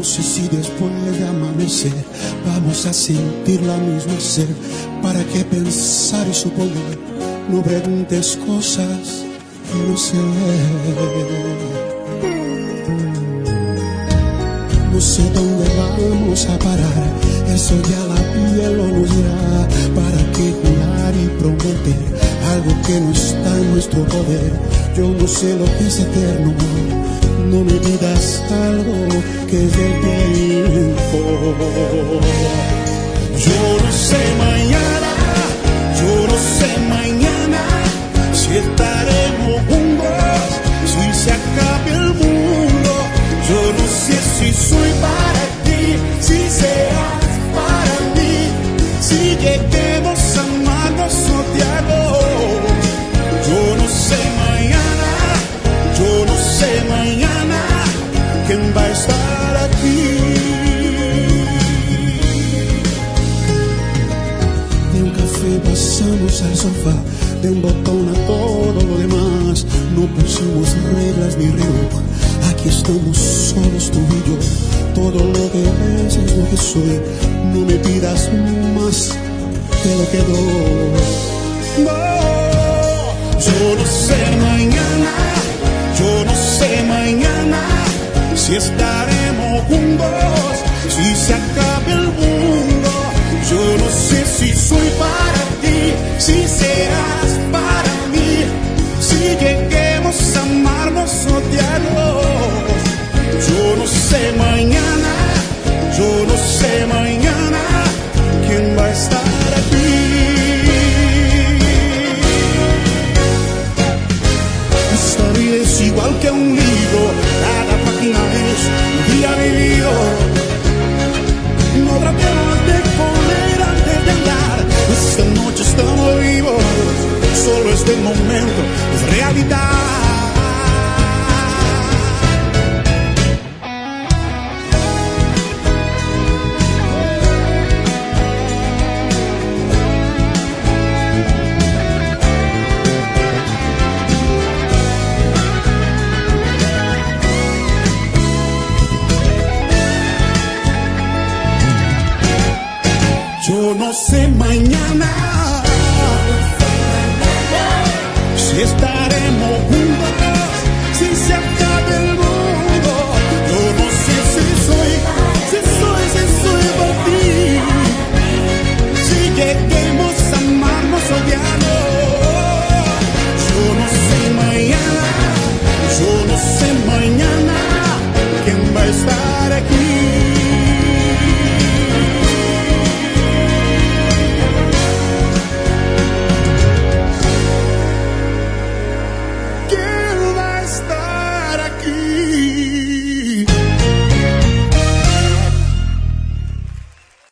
sé si después de amanecer vamos a sentir la misma sed. ¿Para qué pensar y suponer? No preguntes cosas que no sé. No sé dónde vamos a parar, eso ya la piel lo nos dirá. ¿Para qué jurar y prometer algo que no está en nuestro poder? Yo no sé lo que es eterno, no me digas algo que es del tiempo. Yo no sé mañana, yo no sé mañana si estaremos juntos, si se acabe el mundo. Yo no sé si soy para ti, si serás para mí, si lleguemos a amarnos odiados. Yo no sé mañana, yo no sé mañana quién va a estar aquí. De un café pasamos al sofá, de un botón a todo lo demás. No pusimos reglas ni reloj, aquí estamos solos tú y yo. Todo lo que ves es lo que soy, no me pidas más de lo que doy. No. Yo no sé mañana, yo no sé mañana si estaremos juntos, si se acabe el mundo. Yo no sé si soy para ti, si serás para mí, si lleguemos a amarnos o odiarnos. Yo no sé mañana, yo no sé mañana quién va a estar aquí. Esta vida es igual que un libro, cada página es un día vivido. No tratemos de correr antes de andar, esta noche estamos vivos, solo este momento es realidad. Yo no sé mañana si estaremos juntos.